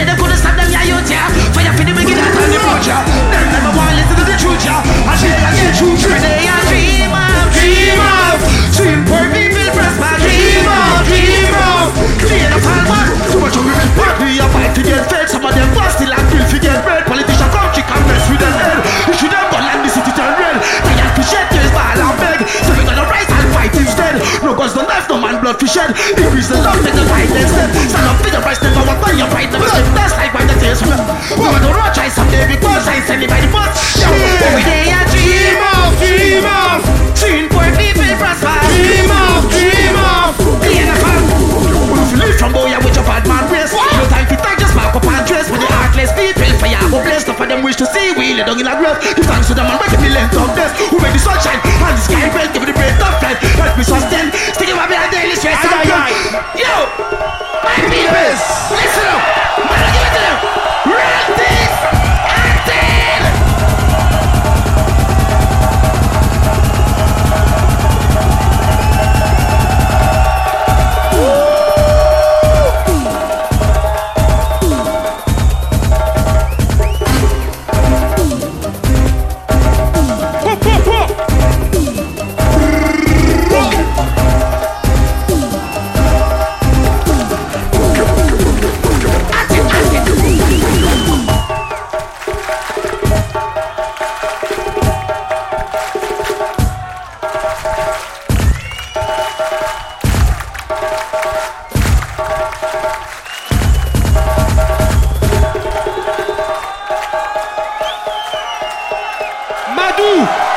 say they couldn't stop them, yeah, you yeah. Fire for the wicked and the future. Them never want to listen to the truth, yeah. I say I get true today, I dream of. Seeing poor people prosper, dream of. Clean up all man. Too much of women party, a fight to get fed. Some of them fast still and bill to get bread. Politician come kick and mess with them head. You should have gone and the city turn red. They have to shed tears, ball and beg. So we gonna rise and fight instead. No guns, no knife, no man blood to shed. Increase the love, make the fight instead. Stand up for your rights, never want by your pride. Never slip, that's like why the tears from them. We want to run, try someday because I send it by the bus. Every day I dream of. Seeing poor people prosper. Dream of. Clean up all. If you live from boy with your bad man race. No time for time, just mark up and dress. For the heartless people, fire go bless. None for them wish to see we lay down in a grave. Give thanks to them and make me length of death. Who make the sunshine and the sky well. Give me the breath of life. Help me sustain. Sticking my behind daily stress. Yo, my people, listen up. Man, give it to them. Real things, acting. Madou